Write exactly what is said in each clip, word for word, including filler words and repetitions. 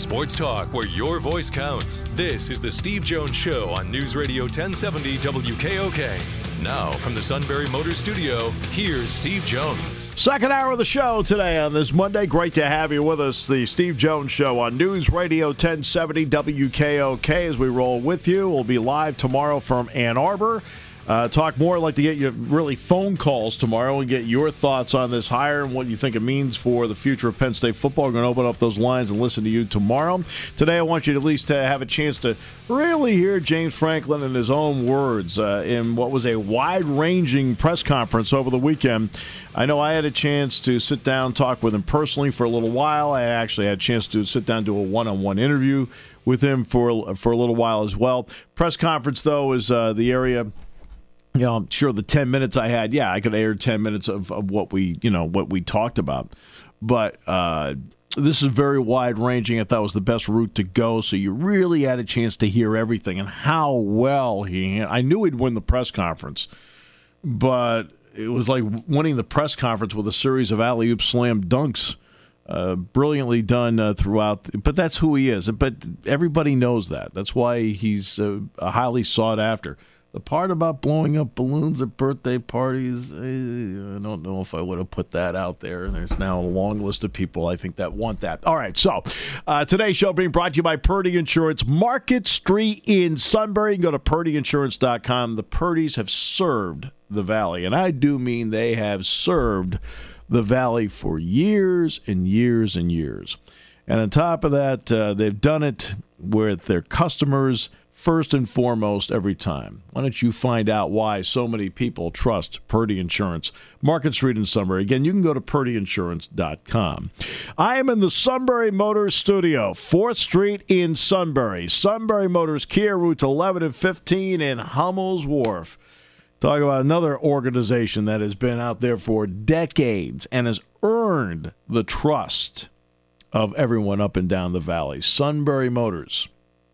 Sports talk where your voice counts. This is the Steve Jones Show on News Radio ten seventy W K O K. Now, from the Sunbury Motors Studio, here's Steve Jones. Second hour of the show today on this Monday. Great to have you with us. The Steve Jones Show on News Radio ten seventy W K O K as we roll with you. We'll be live tomorrow from Ann Arbor. Uh, talk more. I'd like to get you really phone calls tomorrow and get your thoughts on this hire and what you think it means for the future of Penn State football. We're going to open up those lines and listen to you tomorrow. Today I want you to at least uh, have a chance to really hear James Franklin in his own words uh, in what was a wide-ranging press conference over the weekend. I know I had a chance to sit down and talk with him personally for a little while. I actually had a chance to sit down and do a one-on-one interview with him for, for a little while as well. Press conference, though, is uh, the area... You know, I'm sure the ten minutes I had, yeah, I could air ten minutes of, of what we, you know, what we talked about. But uh, this is very wide-ranging. I thought it was the best route to go, so you really had a chance to hear everything and how well he – I knew he'd win the press conference, but it was like winning the press conference with a series of alley-oop slam dunks. Uh, brilliantly done uh, throughout, but that's who he is. But everybody knows that. That's why he's uh, highly sought after. The part about blowing up balloons at birthday parties, I don't know if I would have put that out there. There's now a long list of people, I think, that want that. All right, so uh, today's show being brought to you by Purdy Insurance, Market Street in Sunbury. You can go to purdy insurance dot com. The Purdys have served the Valley, and I do mean they have served the Valley for years and years and years. And on top of that, uh, they've done it with their customers first and foremost every time. Why don't you find out why so many people trust Purdy Insurance? Market Street in Sunbury. Again, you can go to purdy insurance dot com. I am in the Sunbury Motors studio, fourth Street in Sunbury. Sunbury Motors, Kia routes eleven and fifteen in Hummel's Wharf. Talk about another organization that has been out there for decades and has earned the trust of everyone up and down the valley. Sunbury Motors.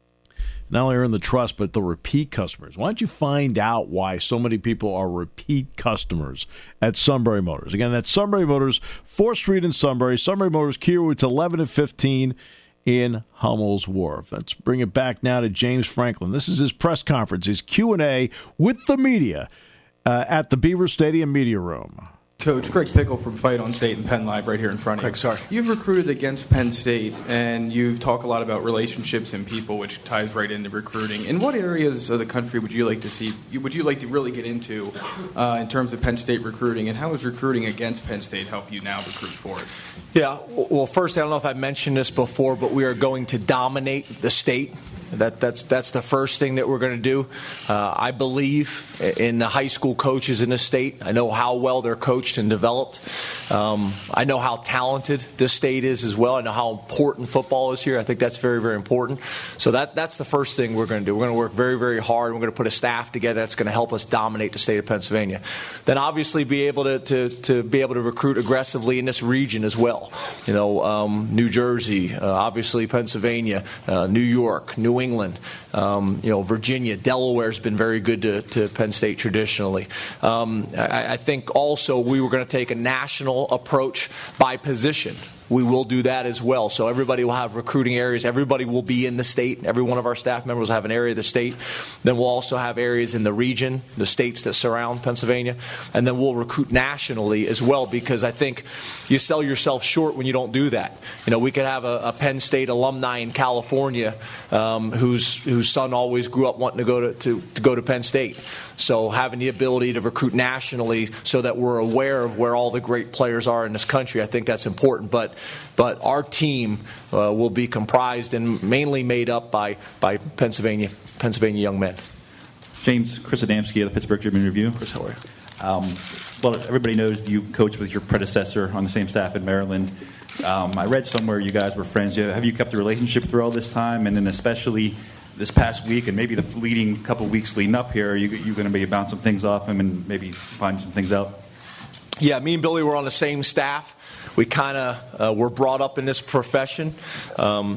Not only earn the trust, but the repeat customers. Why don't you find out why so many people are repeat customers at Sunbury Motors? Again, that's Sunbury Motors, fourth Street in Sunbury. Sunbury Motors, Kia routes eleven and fifteen in Hummel's Wharf. Let's bring it back now to James Franklin. This is his press conference, his Q and A with the media uh, at the Beaver Stadium Media Room. Coach, Greg Pickle from Fight on State and Penn Live right here in front of you. Greg, sorry. You've recruited against Penn State, and you've talked a lot about relationships and people, which ties right into recruiting. In what areas of the country would you like to see, would you like to really get into uh, in terms of Penn State recruiting, and how has recruiting against Penn State help you now recruit for it? Yeah, well, first, I don't know if I mentioned this before, but we are going to dominate the state. That, that's that's the first thing that we're going to do. Uh, I believe in the high school coaches in this state. I know how well they're coached and developed. Um, I know how talented this state is as well. I know how important football is here. I think that's very, very important. So that that's the first thing we're going to do. We're going to work very, very hard. We're going to put a staff together that's going to help us dominate the state of Pennsylvania. Then obviously be able to, to, to be able to recruit aggressively in this region as well. You know, um, New Jersey, uh, obviously Pennsylvania, uh, New York, New England, um, you know, Virginia, Delaware's been very good to, to Penn State traditionally. Um, I, I think also we were going to take a national approach by position. We will do that as well. So everybody will have recruiting areas. Everybody will be in the state. Every one of our staff members will have an area of the state. Then we'll also have areas in the region, the states that surround Pennsylvania. And then we'll recruit nationally as well, because I think you sell yourself short when you don't do that. You know, we could have a, a Penn State alumni in California um, whose whose son always grew up wanting to go to, to, to go to Penn State. So having the ability to recruit nationally so that we're aware of where all the great players are in this country, I think that's important. But but our team uh, will be comprised and mainly made up by, by Pennsylvania Pennsylvania young men. James, Chris Adamski of the Pittsburgh Tribune Review. Chris, how are you? Um, well, everybody knows you coached with your predecessor on the same staff in Maryland. Um, I read somewhere you guys were friends. Have you kept a relationship through all this time? And then especially this past week and maybe the leading couple of weeks leading up here, are you, you going to be bounce some things off him and maybe find some things out? Yeah, me and Billy were on the same staff. We kind of uh, were brought up in this profession. Um,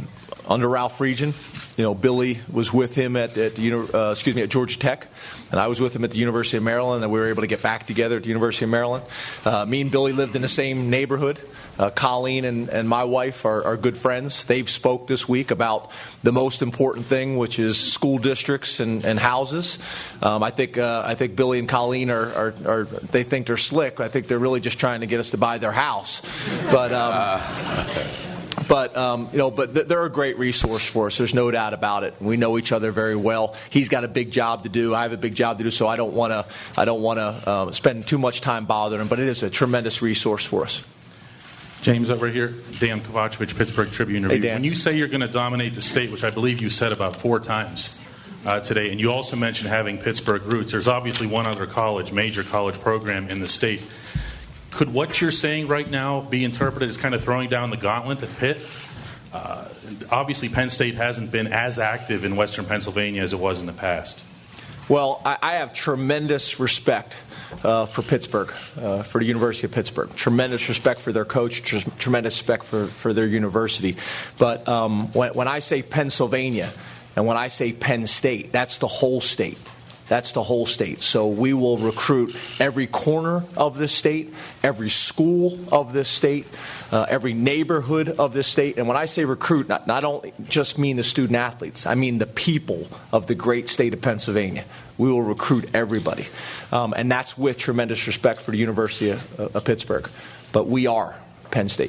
under Ralph Friedgen. You know, Billy was with him at, at the, uh, excuse me, at Georgia Tech, and I was with him at the University of Maryland, and we were able to get back together at the University of Maryland. Uh, me and Billy lived in the same neighborhood. Uh, Colleen and, and my wife are, are good friends. They've spoke this week about the most important thing, which is school districts and, and houses. Um, I think uh, I think Billy and Colleen are, are, are they think they're slick. I think they're really just trying to get us to buy their house, but. Um, uh. But um, you know, but th- they're a great resource for us. There's no doubt about it. We know each other very well. He's got a big job to do. I have a big job to do. So I don't want to. I don't want to uh, spend too much time bothering him. But it is a tremendous resource for us. James, over here, Dan Kovacevic, Pittsburgh Tribune Review. Hey, Dan. When you say you're going to dominate the state, which I believe you said about four times uh, today, and you also mentioned having Pittsburgh roots, there's obviously one other college, major college program in the state. Could what you're saying right now be interpreted as kind of throwing down the gauntlet at Pitt? Uh, obviously, Penn State hasn't been as active in Western Pennsylvania as it was in the past. Well, I, I have tremendous respect uh, for Pittsburgh, uh, for the University of Pittsburgh. Tremendous respect for their coach, tr- tremendous respect for, for their university. But um, when, when I say Pennsylvania and when I say Penn State, that's the whole state. That's the whole state. So we will recruit every corner of this state, every school of this state, uh, every neighborhood of this state. And when I say recruit, not, not only just mean the student athletes, I mean the people of the great state of Pennsylvania. We will recruit everybody. Um, and that's with tremendous respect for the University of, uh, of Pittsburgh. But we are Penn State.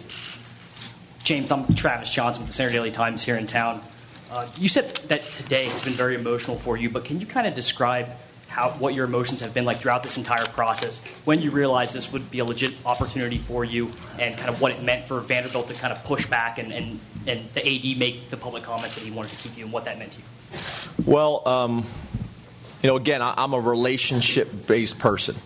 James, I'm Travis Johnson with the Center Daily Times here in town. Uh, you said that today has been very emotional for you, but can you kind of describe how what your emotions have been like throughout this entire process, when you realized this would be a legit opportunity for you, and kind of what it meant for Vanderbilt to kind of push back and, and, and the A D make the public comments that he wanted to keep you, and what that meant to you? Well, um, you know, again, I, I'm a relationship-based person.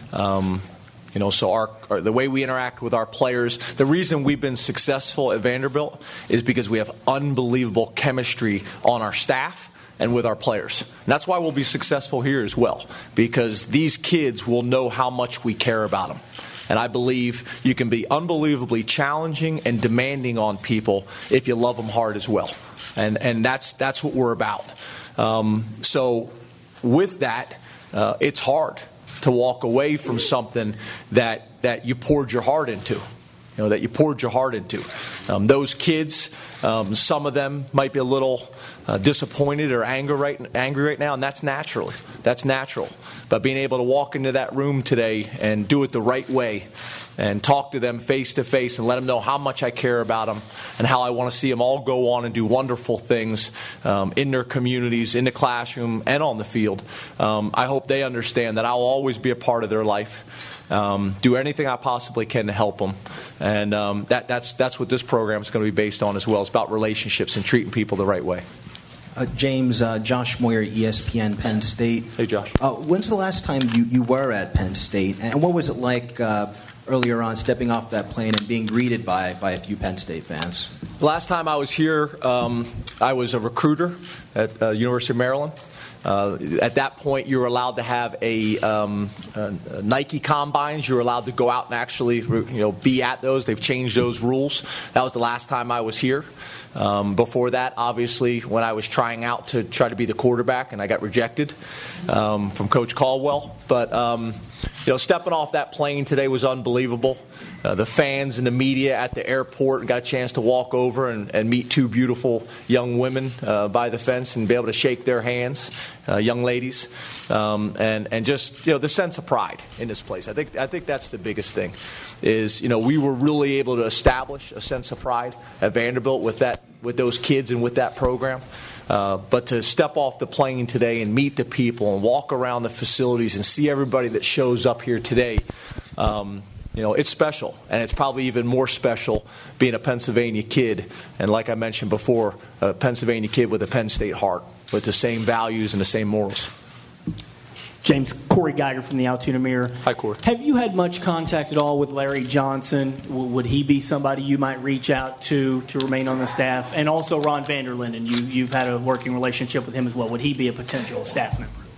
Um You know, so our, our the way we interact with our players, the reason we've been successful at Vanderbilt is because we have unbelievable chemistry on our staff and with our players. And that's why we'll be successful here as well, because these kids will know how much we care about them. And I believe you can be unbelievably challenging and demanding on people if you love them hard as well. And and that's that's what we're about. Um, so with that, uh, it's hard to walk away from something that, that you poured your heart into, you know, that you poured your heart into. Um, those kids, um, some of them might be a little uh, disappointed or angry right, angry right now, and that's natural. That's natural. But being able to walk into that room today and do it the right way and talk to them face to face and let them know how much I care about them and how I want to see them all go on and do wonderful things um, in their communities, in the classroom, and on the field. Um, I hope they understand that I'll always be a part of their life, um, do anything I possibly can to help them. And um, that, that's, that's what this program is going to be based on as well. It's about relationships and treating people the right way. Uh, James, uh, Josh Moyer, E S P N, Penn State. Hey, Josh. Uh, when's the last time you, you were at Penn State? And what was it like uh, earlier on stepping off that plane and being greeted by, by a few Penn State fans? Last time I was here, um, I was a recruiter at uh, University of Maryland. Uh, at that point, you were allowed to have a, um, a, a Nike combines. You were allowed to go out and actually, you know, be at those. They've changed those rules. That was the last time I was here. Um, before that, obviously, when I was trying out to try to be the quarterback, and I got rejected um, from Coach Caldwell. But um, you know, stepping off that plane today was unbelievable. Uh, the fans and the media at the airport got a chance to walk over and, and meet two beautiful young women uh, by the fence and be able to shake their hands, uh, young ladies, um, and and just you know the sense of pride in this place. I think I think that's the biggest thing. Is you know we were really able to establish a sense of pride at Vanderbilt with that with those kids and with that program. Uh, but to step off the plane today and meet the people and walk around the facilities and see everybody that shows up here today, um, you know, it's special. And it's probably even more special being a Pennsylvania kid. And like I mentioned before, a Pennsylvania kid with a Penn State heart, with the same values and the same morals. James, Corey Geiger from the Altoona Mirror. Hi, Corey. Have you had much contact at all with Larry Johnson? W- would he be somebody you might reach out to to remain on the staff? And also Ron Vanderlinden, you, you've had a working relationship with him as well. Would he be a potential staff member?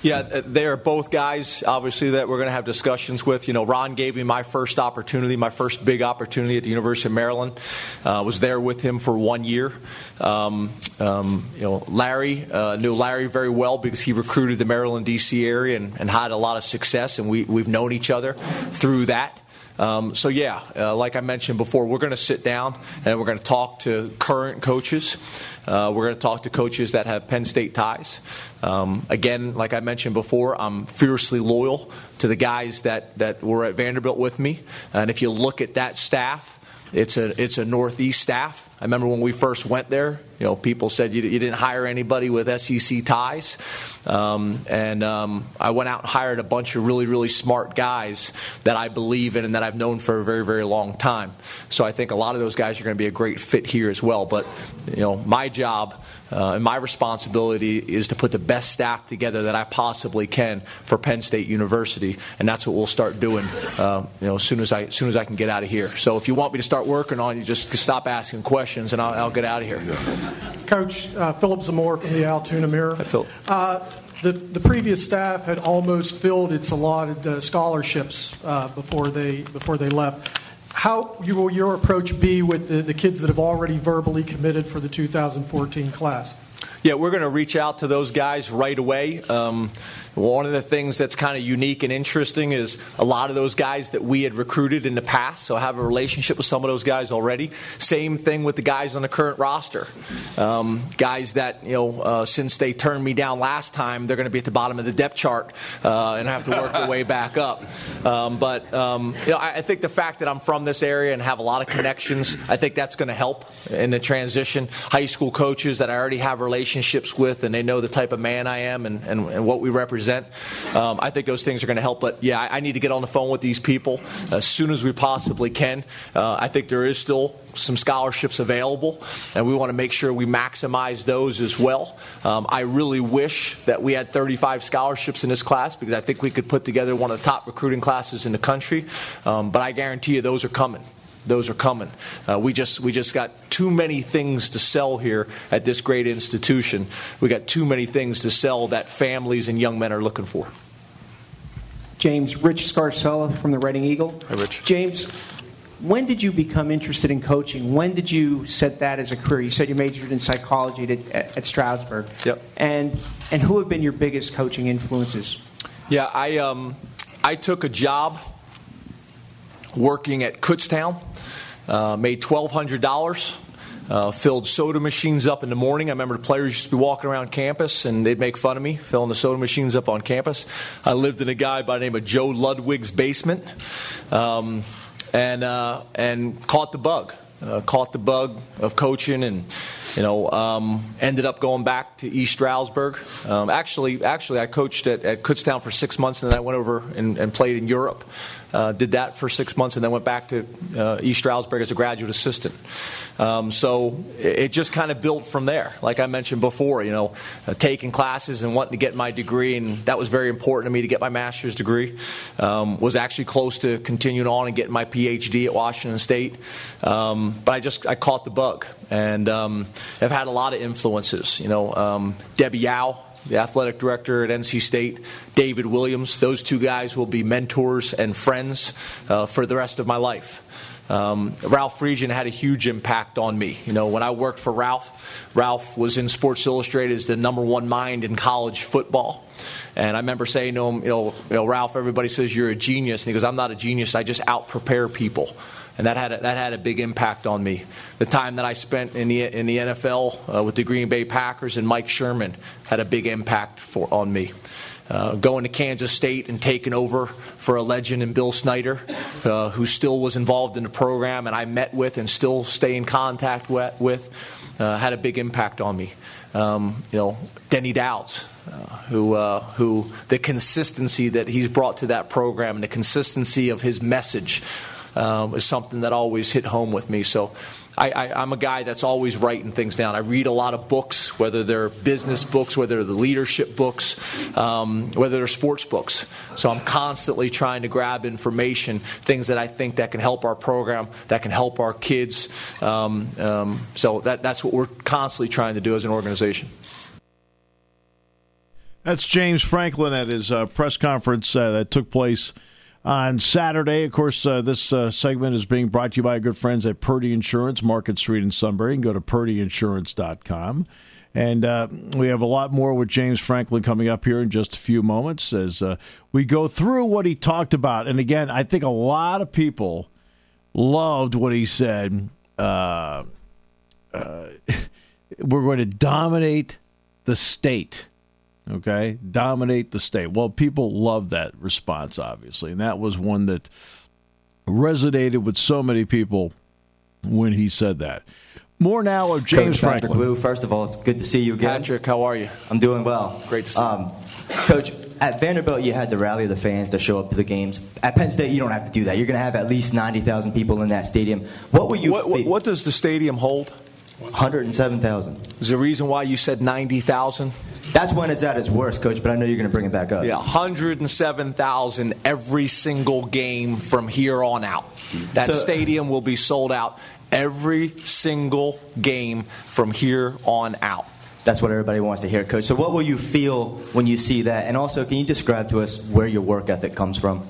Yeah, they are both guys, obviously, that we're going to have discussions with. You know, Ron gave me my first opportunity, my first big opportunity at the University of Maryland. I uh, was there with him for one year. Um, um, you know, Larry, uh, knew Larry very well because he recruited the Maryland, D C area and, and had a lot of success, and we, we've known each other through that. Um, so, yeah, uh, like I mentioned before, we're going to sit down and we're going to talk to current coaches. Uh, we're going to talk to coaches that have Penn State ties. Um, again, like I mentioned before, I'm fiercely loyal to the guys that, that were at Vanderbilt with me. And if you look at that staff, it's a it's a Northeast staff. I remember when we first went there, you know, people said you, you didn't hire anybody with S E C ties. Um, and um, I went out and hired a bunch of really, really smart guys that I believe in and that I've known for a very, very long time. So I think a lot of those guys are going to be a great fit here as well. But, you know, my job uh, and my responsibility is to put the best staff together that I possibly can for Penn State University. And that's what we'll start doing, uh, you know, as soon as I as soon as I can get out of here. So if you want me to start working on you, just stop asking questions and I'll, I'll get out of here. Coach, uh, Philip Zamora from the Altoona Mirror. Hi, Philip. Uh, the, the previous staff had almost filled its allotted uh, scholarships uh, before they before they left. How will your approach be with the, the kids that have already verbally committed for the two thousand fourteen class? Yeah, we're going to reach out to those guys right away. Um, one of the things that's kind of unique and interesting is a lot of those guys that we had recruited in the past, so I have a relationship with some of those guys already. Same thing with the guys on the current roster. Um, guys that, you know, uh, since they turned me down last time, they're going to be at the bottom of the depth chart uh, and have to work their way back up. Um, but, um, you know, I, I think the fact that I'm from this area and have a lot of connections, I think that's going to help in the transition. High school coaches that I already have relationships with and they know the type of man I am and, and, and what we represent. Um, I think those things are going to help. But, yeah, I, I need to get on the phone with these people as soon as we possibly can. Uh, I think there is still some scholarships available, and we want to make sure we maximize those as well. Um, I really wish that we had thirty-five scholarships in this class because I think we could put together one of the top recruiting classes in the country. Um, but I guarantee you those are coming. Those are coming. Uh, we just we just got too many things to sell here at this great institution. We got too many things to sell that families and young men are looking for. James, Rich Scarcella from the Reading Eagle. Hi, Rich. James, when did you become interested in coaching? When did you set that as a career? You said you majored in psychology at, at Stroudsburg. Yep. And and who have been your biggest coaching influences? Yeah, I um I took a job working at Kutztown. Uh, made twelve hundred dollars, uh, filled soda machines up in the morning. I remember the players used to be walking around campus, and they'd make fun of me, filling the soda machines up on campus. I lived in a guy by the name of Joe Ludwig's basement, um, and uh, and caught the bug. Uh, caught the bug of coaching and, you know, um, ended up going back to East Stroudsburg. Um, actually, actually, I coached at, at Kutztown for six months, and then I went over and, and played in Europe. Uh, did that for six months, and then went back to uh, East Stroudsburg as a graduate assistant. Um, so it, it just kind of built from there. Like I mentioned before, you know, uh, taking classes and wanting to get my degree, and that was very important to me to get my master's degree. Um, was actually close to continuing on and getting my P H D at Washington State. Um, but I just I caught the bug, and um, I've had a lot of influences. You know, um, Debbie Yao, the athletic director at N C State, David Williams. Those two guys will be mentors and friends uh, for the rest of my life. Um, Ralph Friedgen had a huge impact on me. You know, when I worked for Ralph, Ralph was in Sports Illustrated as the number one mind in college football. And I remember saying to him, you know, you know, Ralph, everybody says you're a genius. And he goes, I'm not a genius. I just out-prepare people. And that had a, that had a big impact on me. The time that I spent in the in the N F L uh, with the Green Bay Packers and Mike Sherman had a big impact for on me. Uh, going to Kansas State and taking over for a legend in Bill Snyder, uh, who still was involved in the program and I met with and still stay in contact with, uh, had a big impact on me. Um, you know, Denny Dowds, uh, who uh, who the consistency that he's brought to that program and the consistency of his message um, is something that always hit home with me. So I, I, I'm a guy that's always writing things down. I read a lot of books, whether they're business books, whether they're the leadership books, um, whether they're sports books. So I'm constantly trying to grab information, things that I think that can help our program, that can help our kids. Um, um, so that, that's what we're constantly trying to do as an organization. That's James Franklin at his uh, press conference uh, that took place on Saturday. Of course, uh, this uh, segment is being brought to you by our good friends at Purdy Insurance, Market Street in Sunbury. You can go to purdy insurance dot com. And uh, we have a lot more with James Franklin coming up here in just a few moments as uh, we go through what he talked about. And again, I think a lot of people loved what he said. Uh, uh, we're going to dominate the state. Okay? Dominate the state. Well, people love that response, obviously. And that was one that resonated with so many people when he said that. More now of James Coach Patrick Franklin. Wu, first of all, it's good to see you again. Patrick, how are you? I'm doing well. Great to see um, you. Coach, at Vanderbilt, you had to rally the fans to show up to the games. At Penn State, you don't have to do that. You're going to have at least ninety thousand people in that stadium. What were you? What, what, what does the stadium hold? one hundred seven thousand. Is there a reason why you said ninety thousand? That's when it's at its worst, Coach, but I know you're going to bring it back up. Yeah, one hundred seven thousand every single game from here on out. That So- stadium will be sold out every single game from here on out. That's what everybody wants to hear, Coach. So what will you feel when you see that? And also, can you describe to us where your work ethic comes from?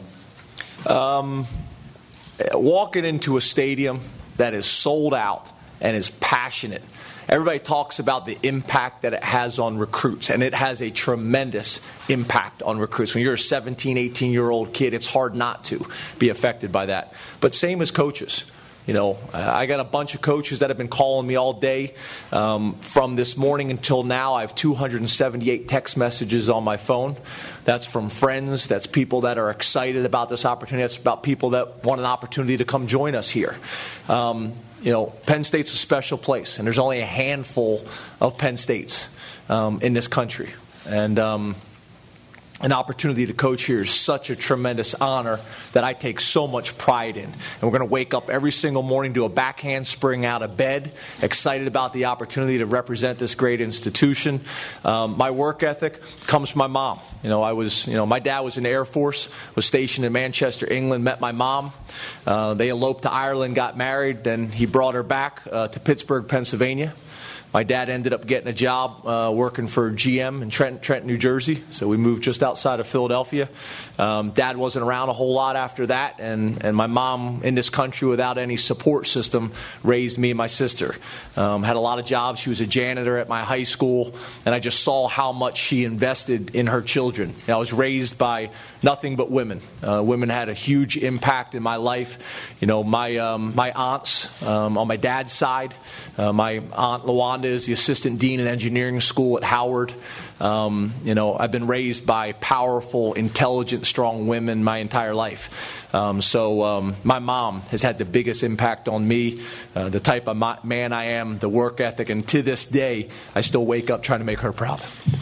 Um, walking into a stadium that is sold out and is passionate. Everybody talks about the impact that it has on recruits, and it has a tremendous impact on recruits. When you're a seventeen, eighteen-year-old kid, it's hard not to be affected by that. But same as coaches. You know, I got a bunch of coaches that have been calling me all day. Um, from this morning until now, I have two hundred seventy-eight text messages on my phone. That's from friends. That's people that are excited about this opportunity. That's about people that want an opportunity to come join us here. Um, you know, Penn State's a special place, and there's only a handful of Penn States um, in this country. And um, an opportunity to coach here is such a tremendous honor that I take so much pride in. And we're going to wake up every single morning, do a backhand spring out of bed, excited about the opportunity to represent this great institution. Um, my work ethic comes from my mom. You know, I was, you know, my dad was in the Air Force, was stationed in Manchester, England, met my mom. Uh, they eloped to Ireland, got married, then he brought her back uh, to Pittsburgh, Pennsylvania. My dad ended up getting a job uh, working for G M in Trenton, Trenton, New Jersey. So we moved just outside of Philadelphia. Um, Dad wasn't around a whole lot after that. And, and my mom, in this country without any support system, raised me and my sister. Um, had a lot of jobs. She was a janitor at my high school. And I just saw how much she invested in her children. You know, I was raised by nothing but women. Uh, women had a huge impact in my life. You know, my, um, my aunts um, on my dad's side, uh, my aunt LaWanda is the assistant dean in engineering school at Howard. Um, you know, I've been raised by powerful, intelligent, strong women my entire life. Um, so um, my mom has had the biggest impact on me, uh, the type of ma- man I am, the work ethic, and to this day, I still wake up trying to make her proud.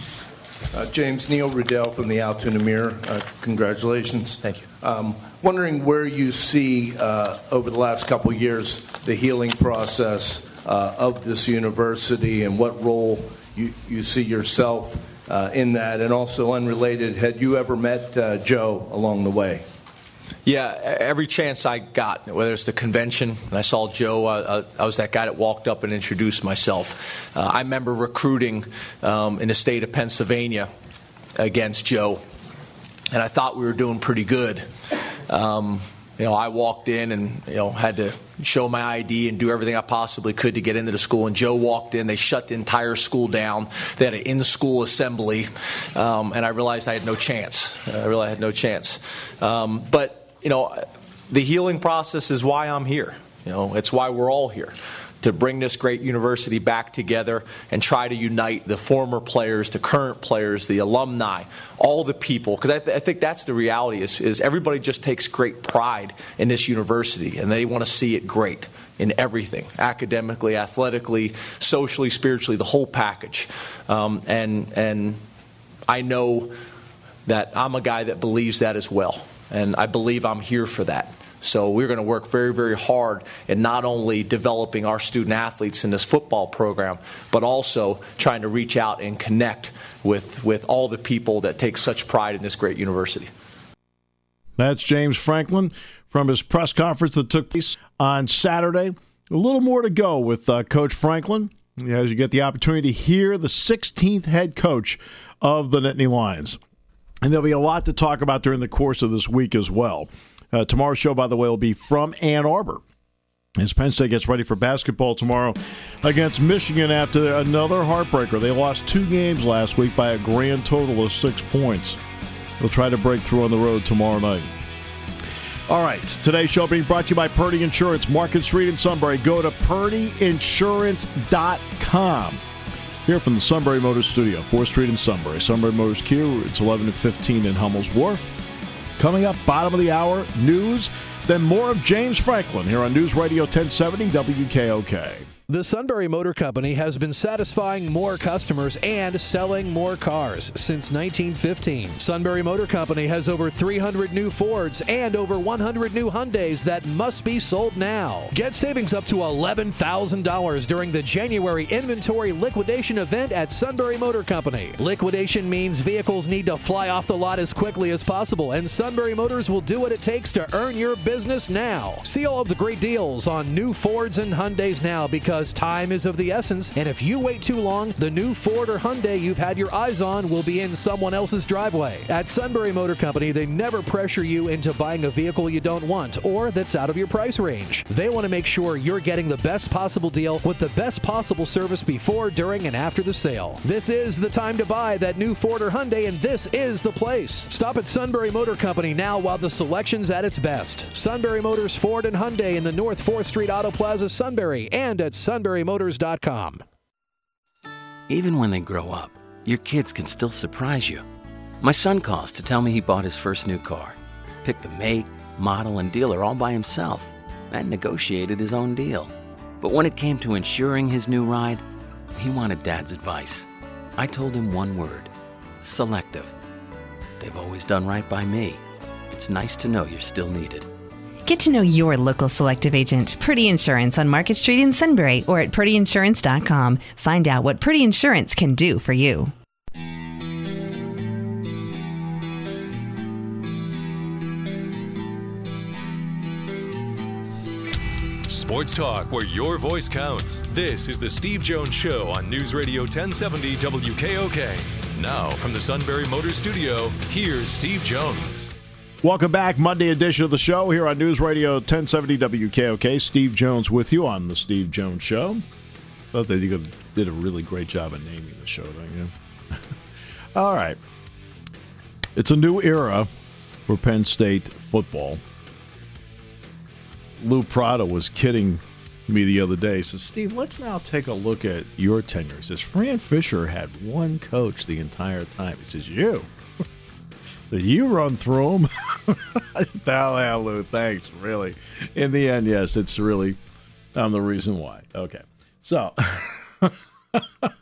Uh, James, Neil Riddell from the Altoona Mirror. Uh, congratulations. Thank you. Um, wondering where you see uh, over the last couple of years the healing process uh, of this university and what role you, you see yourself uh, in that. And also unrelated, had you ever met uh, Joe along the way? Yeah, every chance I got, whether it's the convention, and I saw Joe, uh, I was that guy that walked up and introduced myself. Uh, I remember recruiting um, in the state of Pennsylvania against Joe, and I thought we were doing pretty good. Um, you know, I walked in and, you know, had to show my I D and do everything I possibly could to get into the school. And Joe walked in. They shut the entire school down. They had an in-school assembly, um, and I realized I had no chance. I realized I had no chance. Um, but you know, the healing process is why I'm here. You know, it's why we're all here, to bring this great university back together and try to unite the former players, the current players, the alumni, all the people. Because I, th- I think that's the reality is, is everybody just takes great pride in this university, and they want to see it great in everything, academically, athletically, socially, spiritually, the whole package. Um, and and I know that I'm a guy that believes that as well. And I believe I'm here for that. So we're going to work very, very hard in not only developing our student athletes in this football program, but also trying to reach out and connect with, with all the people that take such pride in this great university. That's James Franklin from his press conference that took place on Saturday. A little more to go with uh, Coach Franklin as you get the opportunity to hear the sixteenth head coach of the Nittany Lions. And there'll be a lot to talk about during the course of this week as well. Uh, tomorrow's show, by the way, will be from Ann Arbor, as Penn State gets ready for basketball tomorrow against Michigan after another heartbreaker. They lost two games last week by a grand total of six points. They'll try to break through on the road tomorrow night. All right, today's show being brought to you by Purdy Insurance, Market Street in Sunbury. Go to purdy insurance dot com. Here from the Sunbury Motors Studio, fourth Street in Sunbury. Sunbury Motors Kia, it's eleven to fifteen in Hummel's Wharf. Coming up, bottom of the hour, news. Then more of James Franklin here on News Radio ten seventy W K O K. The Sunbury Motor Company has been satisfying more customers and selling more cars since nineteen fifteen. Sunbury Motor Company has over three hundred new Fords and over one hundred new Hyundais that must be sold now. Get savings up to eleven thousand dollars during the January inventory liquidation event at Sunbury Motor Company. Liquidation means vehicles need to fly off the lot as quickly as possible, and Sunbury Motors will do what it takes to earn your business now. See all of the great deals on new Fords and Hyundais now, because time is of the essence, and if you wait too long, the new Ford or Hyundai you've had your eyes on will be in someone else's driveway. At Sunbury Motor Company, they never pressure you into buying a vehicle you don't want or that's out of your price range. They want to make sure you're getting the best possible deal with the best possible service before, during, and after the sale. This is the time to buy that new Ford or Hyundai, and this is the place. Stop at Sunbury Motor Company now while the selection's at its best. Sunbury Motors Ford and Hyundai in the North fourth Street Auto Plaza, Sunbury, and at sunbury motors dot com. Even when they grow up, your kids can still surprise you. My son calls to tell me he bought his first new car, picked the make, model, and dealer all by himself, and negotiated his own deal. But when it came to insuring his new ride, he wanted Dad's advice. I told him one word: Selective. They've always done right by me. It's nice to know you're still needed. Get to know your local Selective agent, Purdy Insurance, on Market Street in Sunbury or at purdy insurance dot com. Find out what Purdy Insurance can do for you. Sports talk where your voice counts. This is the Steve Jones Show on News Radio ten seventy W K O K. Now from the Sunbury Motors Studio, here's Steve Jones. Welcome back, Monday edition of the show here on News Radio ten seventy W K O K. Steve Jones with you on the Steve Jones Show. Thought they did a really great job of naming the show, don't you? All right. It's a new era for Penn State football. Lou Prado was kidding me the other day. He says, Steve, let's now take a look at your tenure. He says, Fran Fisher had one coach the entire time. He says, you. So you run through them. Hell, Lou, thanks, really. In the end, yes, it's really, I'm the reason why. Okay. So, you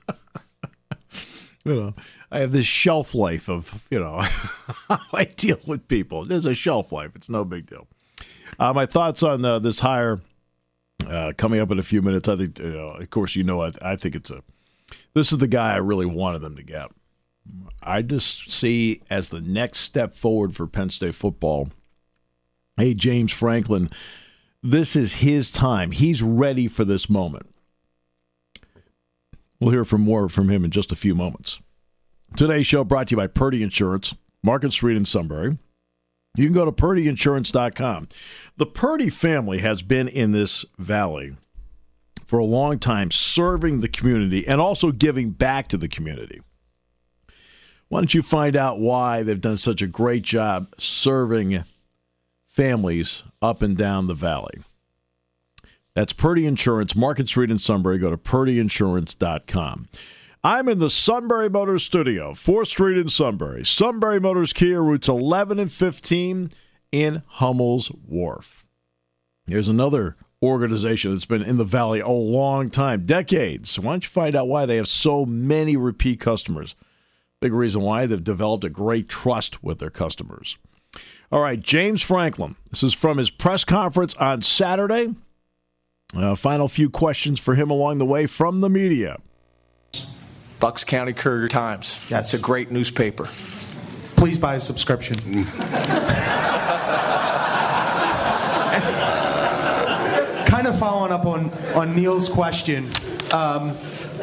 know, I have this shelf life of, you know, how I deal with people. There's a shelf life. It's no big deal. Uh, my thoughts on uh, this hire uh, coming up in a few minutes. I think, you know, of course, you know, I, I think it's a, this is the guy I really wanted them to get. I just see as the next step forward for Penn State football, hey, James Franklin, this is his time. He's ready for this moment. We'll hear from more from him in just a few moments. Today's show brought to you by Purdy Insurance, Market Street in Sunbury. You can go to purdy insurance dot com. The Purdy family has been in this valley for a long time, serving the community and also giving back to the community. Why don't you find out why they've done such a great job serving families up and down the valley? That's Purdy Insurance, Market Street in Sunbury. Go to purdy insurance dot com. I'm in the Sunbury Motors Studio, fourth Street in Sunbury. Sunbury Motors Kia, routes eleven and fifteen in Hummel's Wharf. Here's another organization that's been in the valley a long time, decades. Why don't you find out why they have so many repeat customers? Big reason why they've developed a great trust with their customers. All right, James Franklin. This is from his press conference on Saturday. Uh, final few questions for him along the way from the media. Bucks County Courier Times. That's a great newspaper. Please buy a subscription. Kind of following up on, on Neil's question, Um,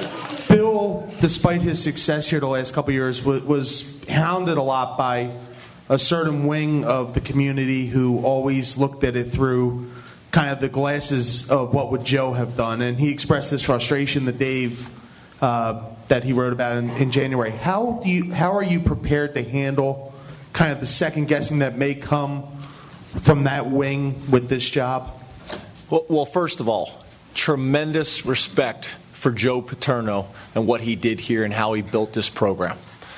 Bill, despite his success here the last couple of years, was, was hounded a lot by a certain wing of the community who always looked at it through kind of the glasses of what would Joe have done. And he expressed his frustration to Dave uh, that he wrote about in, in January. How do you, how are you prepared to handle kind of the second guessing that may come from that wing with this job? Well, well first of all, tremendous respect for Joe Paterno and what he did here and how he built this program.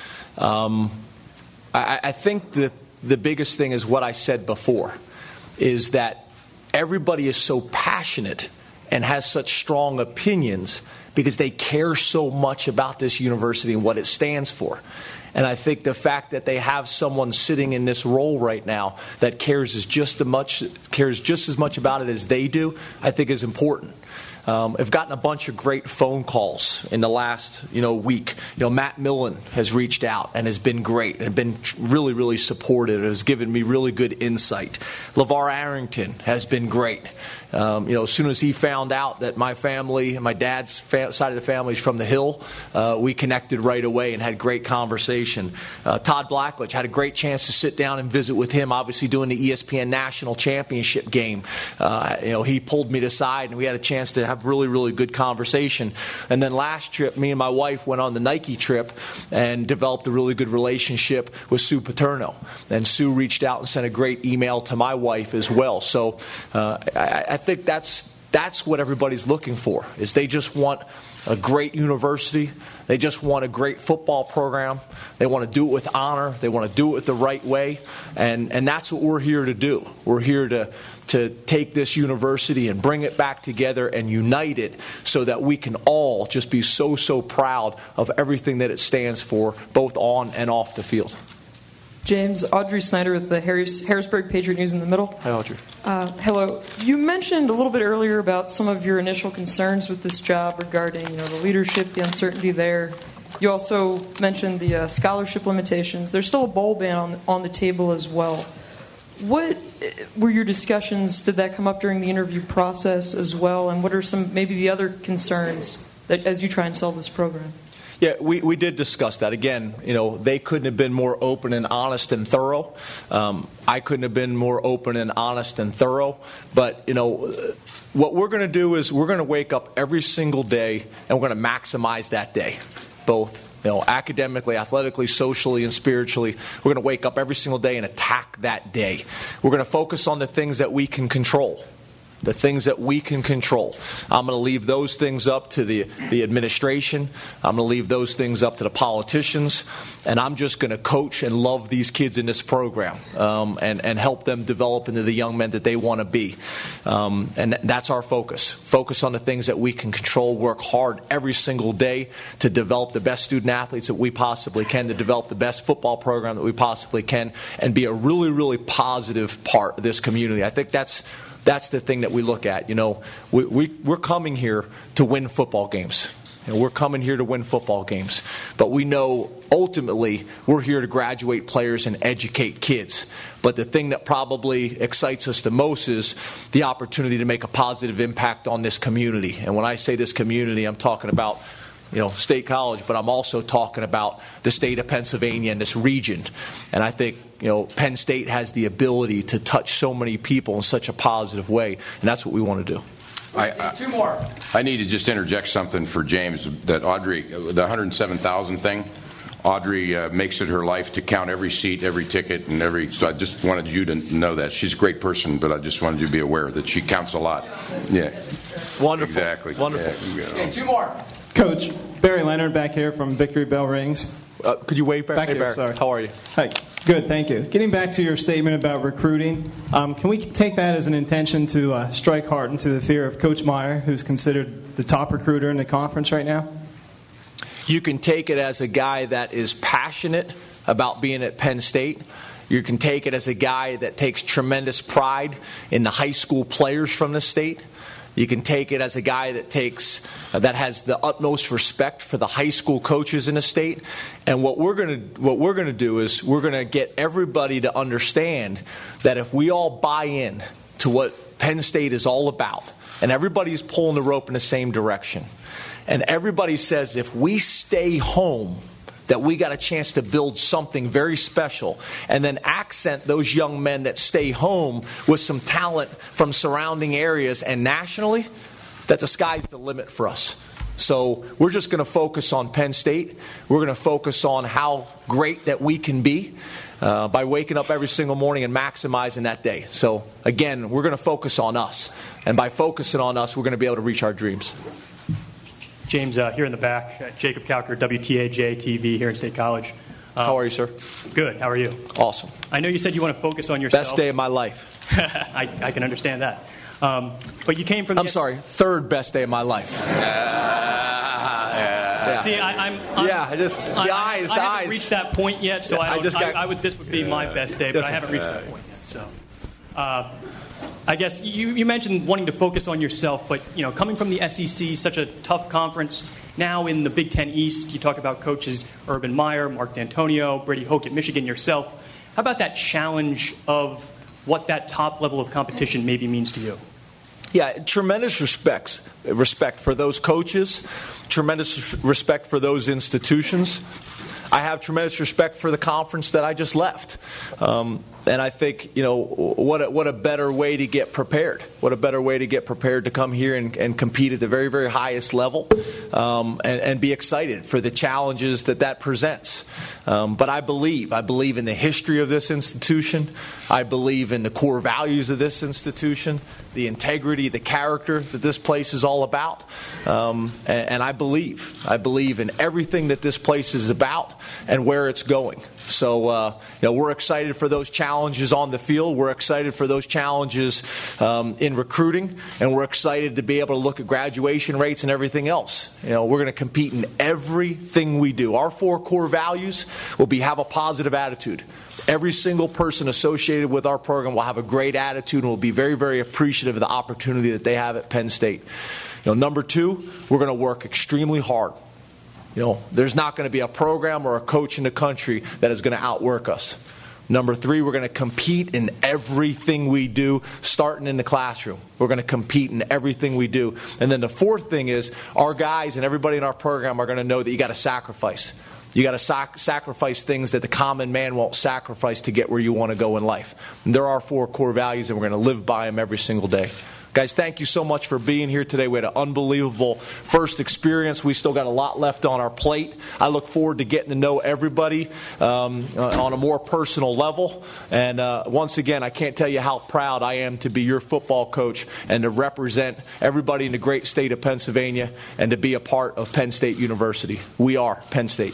Um, I, I think that the biggest thing is what I said before, is that everybody is so passionate and has such strong opinions because they care so much about this university and what it stands for. And I think the fact that they have someone sitting in this role right now that cares as just as much cares just as much about it as they do, I think is important. Um, I've gotten a bunch of great phone calls in the last, you know, week. You know, Matt Millen has reached out and has been great and been really, really supportive. Has given me really good insight. LeVar Arrington has been great. Um, you know, as soon as he found out that my family, my dad's fa- side of the family is from the Hill, uh, we connected right away and had great conversation. Uh, Todd Blackledge had a great chance to sit down and visit with him, obviously doing the E S P N National Championship game. Uh, you know, he pulled me aside and we had a chance to have really, really good conversation. And then last trip, me and my wife went on the Nike trip and developed a really good relationship with Sue Paterno. And Sue reached out and sent a great email to my wife as well. So uh, I, I I think that's that's what everybody's looking for, is they just want a great university. They just want a great football program. They want to do it with honor. They want to do it the right way. And and that's what we're here to do. We're here to to take this university and bring it back together and unite it so that we can all just be so, so proud of everything that it stands for, both on and off the field. James, Audrey Snyder with the Harris, Harrisburg Patriot News in the Middle. Hi, Audrey. Uh, hello. You mentioned a little bit earlier about some of your initial concerns with this job regarding, you know, the leadership, the uncertainty there. You also mentioned the uh, scholarship limitations. There's still a bowl ban on, on the table as well. What were your discussions? Did that come up during the interview process as well? And what are some maybe the other concerns that as you try and sell this program? Yeah, we, we did discuss that. Again, you know, they couldn't have been more open and honest and thorough. Um, I couldn't have been more open and honest and thorough. But, you know, what we're going to do is we're going to wake up every single day and we're going to maximize that day, both, you know, academically, athletically, socially, and spiritually. We're going to wake up every single day and attack that day. We're going to focus on the things that we can control. The things that we can control. I'm going to leave those things up to the, the administration. I'm going to leave those things up to the politicians. And I'm just going to coach and love these kids in this program um, and, and help them develop into the young men that they want to be. Um, and that's our focus. Focus on the things that we can control. Work hard every single day to develop the best student athletes that we possibly can, to develop the best football program that we possibly can, and be a really, really positive part of this community. I think that's That's the thing that we look at. You know, we, we, we're coming here to win football games. You know, we're coming here to win football games. But we know ultimately we're here to graduate players and educate kids. But the thing that probably excites us the most is the opportunity to make a positive impact on this community. And when I say this community, I'm talking about, you know, State College, but I'm also talking about the state of Pennsylvania and this region. And I think, you know, Penn State has the ability to touch so many people in such a positive way, and that's what we want to do. I, I, Two more. I need to just interject something for James. That Audrey, the one hundred seven thousand thing, Audrey uh, makes it her life to count every seat, every ticket, and every. So I just wanted you to know that. She's a great person, but I just wanted you to be aware that she counts a lot. Yeah. Wonderful. Exactly. Wonderful. Yeah, you know. Okay, two more. Coach, Barry Leonard back here from Victory Bell Rings. Uh, could you wave back? Back hey, here, Barry. sorry. How are you? Hi. Good, thank you. Getting back to your statement about recruiting, um, can we take that as an intention to uh, strike hard into the fear of Coach Meyer, who's considered the top recruiter in the conference right now? You can take it as a guy that is passionate about being at Penn State. You can take it as a guy that takes tremendous pride in the high school players from the state. You can take it as a guy that takes uh, that has the utmost respect for the high school coaches in the state. And what we're going to what we're going to do is we're going to get everybody to understand that if we all buy in to what Penn State is all about, and everybody's pulling the rope in the same direction, And everybody says if we stay home, that we got a chance to build something very special and then accent those young men that stay home with some talent from surrounding areas and nationally, that the sky's the limit for us. So we're just going to focus on Penn State. We're going to focus on how great that we can be uh, by waking up every single morning and maximizing that day. So again, we're going to focus on us. And by focusing on us, we're going to be able to reach our dreams. James, uh, here in the back, uh, Jacob Calker, W T A J T V here in State College. Um, How are you, sir? Good. How are you? Awesome. I know you said you want to focus on yourself. Best day of my life. I, I can understand that. Um, but you came from the... I'm sorry, third best day of my life. Uh, yeah. See, I, I'm, I'm... Yeah, I just... The I, eyes, I, the I eyes. haven't reached that point yet, so Yeah, I, don't, I just got... I, I would, this would be my best day, but I haven't reached that point yet. So, uh, I guess you, you mentioned wanting to focus on yourself, but, you know, coming from the S E C, such a tough conference... Now in the Big Ten East, you talk about coaches Urban Meyer, Mark D'Antonio, Brady Hoke at Michigan, yourself. How about that challenge of what that top level of competition maybe means to you? Yeah, tremendous respects, respect for those coaches, tremendous respect for those institutions. I have tremendous respect for the conference that I just left. Um, and I think, you know, what a, what a better way to get prepared. What a better way to get prepared to come here and, and compete at the very, very highest level um, and, and be excited for the challenges that that presents. Um, but I believe, I believe in the history of this institution. I believe in the core values of this institution, the integrity, the character that this place is all about. Um, and, and I believe, I believe in everything that this place is about and where it's going. So, uh, you know, we're excited for those challenges on the field. We're excited for those challenges um, in recruiting, and we're excited to be able to look at graduation rates and everything else. You know, we're going to compete in everything we do. Our four core values will be have a positive attitude. Every single person associated with our program will have a great attitude and will be very, very appreciative of the opportunity that they have at Penn State. You know, number two, we're going to work extremely hard. You know, there's not going to be a program or a coach in the country that is going to outwork us. Number three, we're going to compete in everything we do, starting in the classroom. We're going to compete in everything we do. And then the fourth thing is our guys and everybody in our program are going to know that you got to sacrifice. You got to sac- sacrifice things that the common man won't sacrifice to get where you want to go in life. And there are four core values, and we're going to live by them every single day. Guys, thank you so much for being here today. We had an unbelievable first experience. We still got a lot left on our plate. I look forward to getting to know everybody um, uh, on a more personal level. And uh, once again, I can't tell you how proud I am to be your football coach and to represent everybody in the great state of Pennsylvania and to be a part of Penn State University. We are Penn State.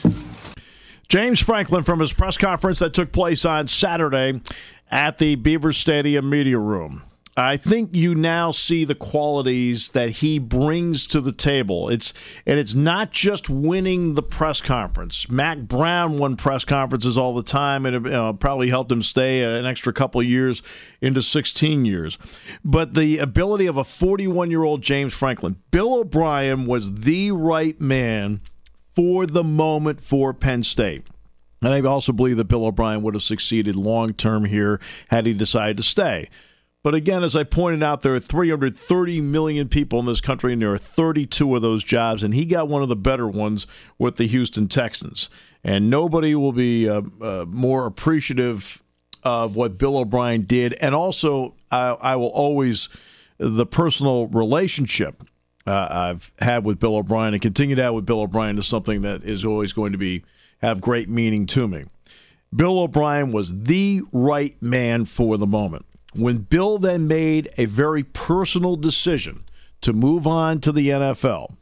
James Franklin from his press conference that took place on Saturday at the Beaver Stadium Media Room. I think you now see the qualities that he brings to the table. It's and it's not just winning the press conference. Mack Brown won press conferences all the time, and it uh, probably helped him stay an extra couple of years into sixteen years. But the ability of a forty-one-year-old James Franklin, Bill O'Brien was the right man for the moment for Penn State. And I also believe that Bill O'Brien would have succeeded long-term here had he decided to stay. But again, as I pointed out, there are three hundred thirty million people in this country, and there are thirty-two of those jobs, and he got one of the better ones with the Houston Texans. And nobody will be uh, uh, more appreciative of what Bill O'Brien did. And also, I, I will always, the personal relationship uh, I've had with Bill O'Brien and continue to have with Bill O'Brien is something that is always going to be have great meaning to me. Bill O'Brien was the right man for the moment. When Bill then made a very personal decision to move on to the N F L,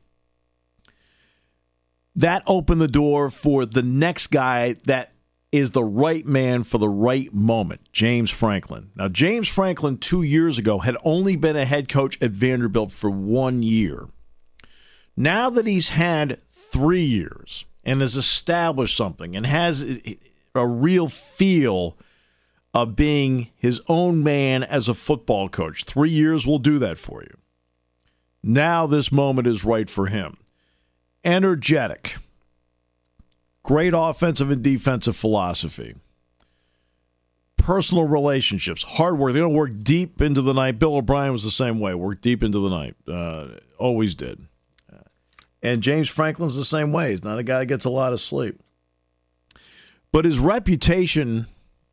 that opened the door for the next guy that is the right man for the right moment, James Franklin. Now, James Franklin two years ago had only been a head coach at Vanderbilt for one year. Now that he's had three years and has established something and has a real feel of being his own man as a football coach. Three years will do that for you. Now this moment is right for him. Energetic. Great offensive and defensive philosophy. Personal relationships. Hard work. They're going to work deep into the night. Bill O'Brien was the same way. Worked deep into the night. Uh, always did. And James Franklin's the same way. He's not a guy that gets a lot of sleep. But his reputation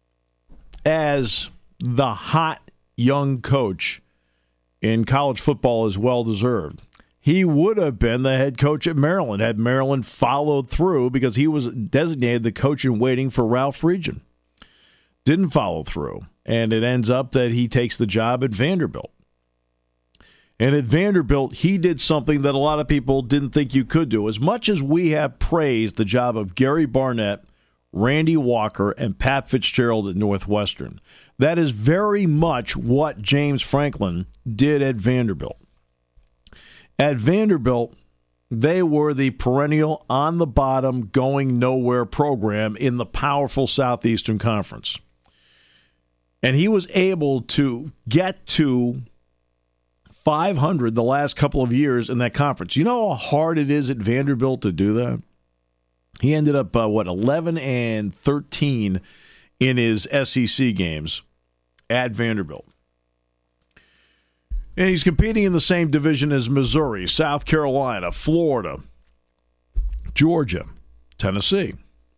as the hot young coach in college football is well-deserved. He would have been the head coach at Maryland had Maryland followed through, because he was designated the coach in waiting for Ralph Friedgen. Didn't follow through, and it ends up that he takes the job at Vanderbilt. And at Vanderbilt, he did something that a lot of people didn't think you could do. As much as we have praised the job of Gary Barnett, Randy Walker, and Pat Fitzgerald at Northwestern, that is very much what James Franklin did at Vanderbilt. At Vanderbilt, they were the perennial on-the-bottom, going-nowhere program in the powerful Southeastern Conference. And he was able to get to five hundred the last couple of years in that conference. You know how hard it is at Vanderbilt to do that? He ended up, uh, what, eleven and thirteen in his S E C games at Vanderbilt. And he's competing in the same division as Missouri, South Carolina, Florida, Georgia, Tennessee.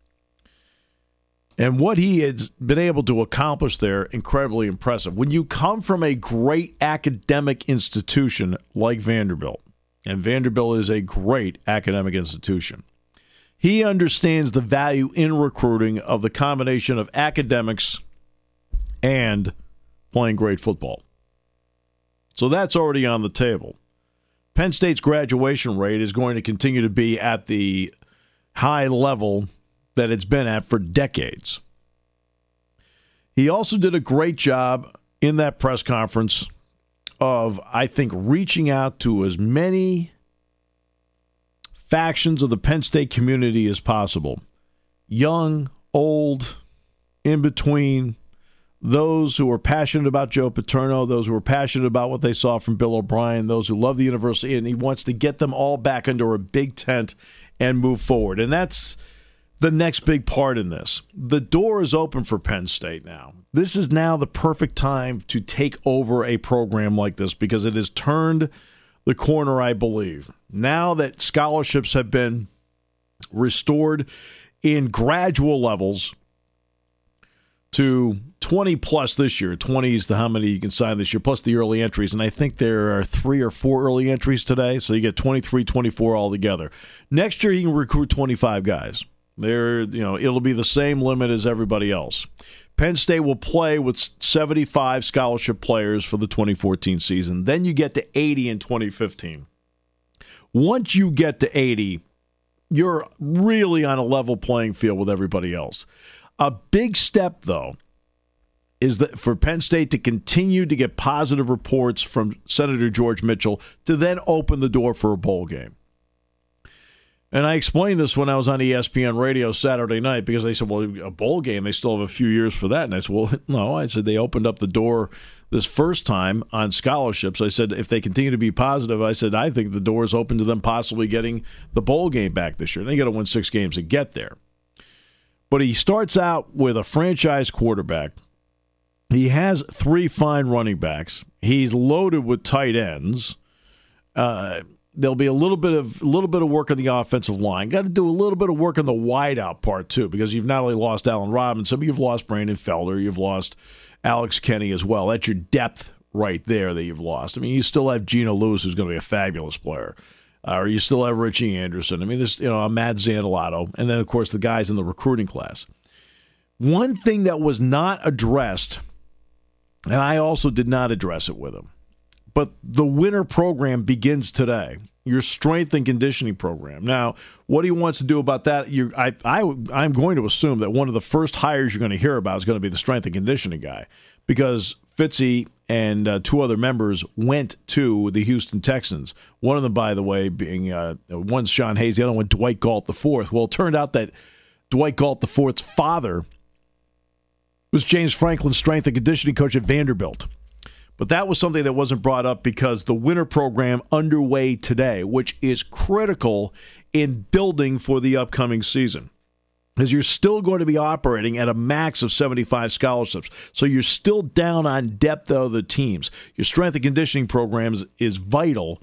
And what he has been able to accomplish there, incredibly impressive. When you come from a great academic institution like Vanderbilt, and Vanderbilt is a great academic institution, he understands the value in recruiting of the combination of academics and playing great football. So that's already on the table. Penn State's graduation rate is going to continue to be at the high level that it's been at for decades. He also did a great job in that press conference of, I think, reaching out to as many factions of the Penn State community as possible. Young, old, in between, those who are passionate about Joe Paterno, those who are passionate about what they saw from Bill O'Brien, those who love the university, and he wants to get them all back under a big tent and move forward. And that's the next big part in this. The door is open for Penn State now. This is now the perfect time to take over a program like this, because it has turned the corner, I believe. Now that scholarships have been restored in gradual levels to twenty plus this year. twenty is the how many you can sign this year, plus the early entries. And I think there are three or four early entries today, so you get twenty-three, twenty-four altogether. Next year, you can recruit twenty-five guys. There, you know, it'll be the same limit as everybody else. Penn State will play with seventy-five scholarship players for the twenty fourteen season. Then you get to eighty in twenty fifteen. Once you get to eighty, you're really on a level playing field with everybody else. A big step, though, is that for Penn State to continue to get positive reports from Senator George Mitchell to then open the door for a bowl game. And I explained this when I was on E S P N Radio Saturday night, because they said, well, a bowl game, they still have a few years for that. And I said, well, no. I said they opened up the door this first time on scholarships. I said if they continue to be positive, I said I think the door is open to them possibly getting the bowl game back this year. They got to win six games to get there. But he starts out with a franchise quarterback. He has three fine running backs. He's loaded with tight ends. Uh, there'll be a little bit of a little bit of work on the offensive line. Got to do a little bit of work on the wideout part too, because you've not only lost Allen Robinson, but you've lost Brandon Felder, you've lost Alex Kenny as well. That's your depth right there that you've lost. I mean, you still have Geno Lewis, who's going to be a fabulous player. Uh, or you still have Richie Anderson. I mean, this, you know, Matt Zandolato, and then, of course, the guys in the recruiting class. One thing that was not addressed, and I also did not address it with him, but the winter program begins today, your strength and conditioning program. Now, what he wants to do about that, you, I, I, I'm going to assume that one of the first hires you're going to hear about is going to be the strength and conditioning guy, because Fitzy and uh, two other members went to the Houston Texans. One of them, by the way, being uh, one's Sean Hayes, the other one Dwight Galt the fourth. Well, it turned out that Dwight Galt the fourth's father was James Franklin's strength and conditioning coach at Vanderbilt. But that was something that wasn't brought up because the winter program underway today, which is critical in building for the upcoming season. Because you're still going to be operating at a max of seventy-five scholarships. So you're still down on depth of the teams. Your strength and conditioning programs is vital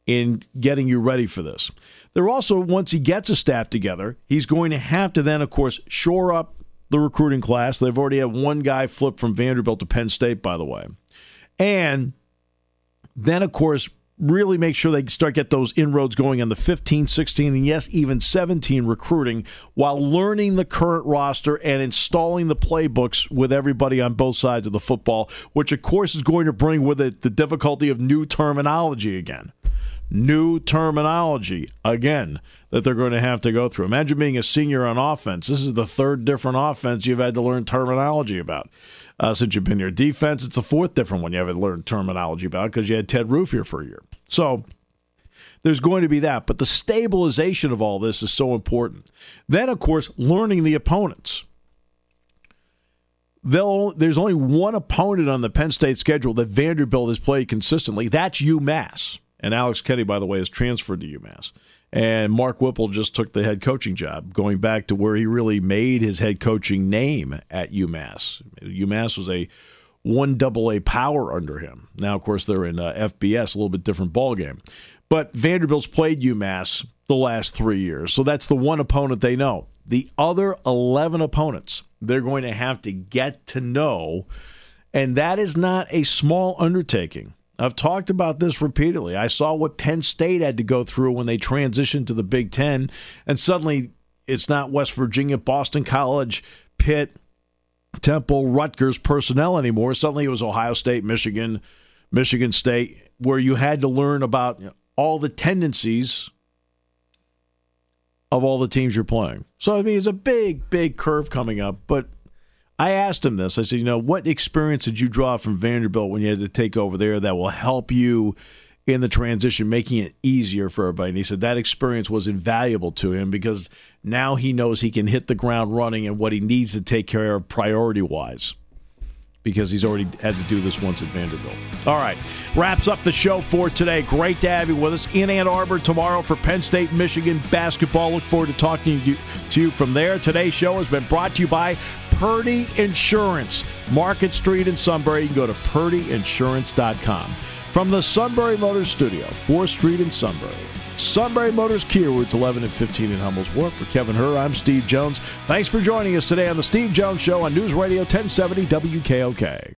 in getting you ready for this. They're also, once he gets a staff together, he's going to have to then, of course, shore up the recruiting class. They've already had one guy flip from Vanderbilt to Penn State, by the way. And then, of course, really make sure they start get those inroads going on the fifteen, sixteen, and yes, even seventeen recruiting while learning the current roster and installing the playbooks with everybody on both sides of the football, which, of course, is going to bring with it the difficulty of new terminology again. New terminology, again, that they're going to have to go through. Imagine being a senior on offense. This is the third different offense you've had to learn terminology about uh, since you've been here. Defense, it's the fourth different one you haven't learned terminology about because you had Ted Roof here for a year. So there's going to be that. But the stabilization of all this is so important. Then, of course, learning the opponents. They'll, there's only one opponent on the Penn State schedule that Vanderbilt has played consistently. That's UMass. And Alex Kenny, by the way, has transferred to UMass. And Mark Whipple just took the head coaching job, going back to where he really made his head coaching name at UMass. UMass was a one double A power under him. Now, of course, they're in uh, F B S, a little bit different ballgame. But Vanderbilt's played UMass the last three years, so that's the one opponent they know. The other eleven opponents, they're going to have to get to know, and that is not a small undertaking. I've talked about this repeatedly. I saw what Penn State had to go through when they transitioned to the Big Ten, and suddenly it's not West Virginia, Boston College, Pitt, Temple, Rutgers personnel anymore. Suddenly it was Ohio State, Michigan, Michigan State, where you had to learn about you know, all the tendencies of all the teams you're playing. So, I mean, it's a big, big curve coming up, but I asked him this. I said, you know, what experience did you draw from Vanderbilt when you had to take over there that will help you in the transition, making it easier for everybody? And he said that experience was invaluable to him because now he knows he can hit the ground running and what he needs to take care of priority-wise because he's already had to do this once at Vanderbilt. All right, wraps up the show for today. Great to have you with us in Ann Arbor tomorrow for Penn State, Michigan basketball. Look forward to talking to you from there. Today's show has been brought to you by Purdy Insurance, Market Street in Sunbury. You can go to purdy insurance dot com. From the Sunbury Motors Studio, fourth Street in Sunbury. Sunbury Motors Kia, routes eleven and fifteen in Hummel's Wharf. For Kevin Herr, I'm Steve Jones. Thanks for joining us today on the Steve Jones Show on News Radio ten seventy W K O K.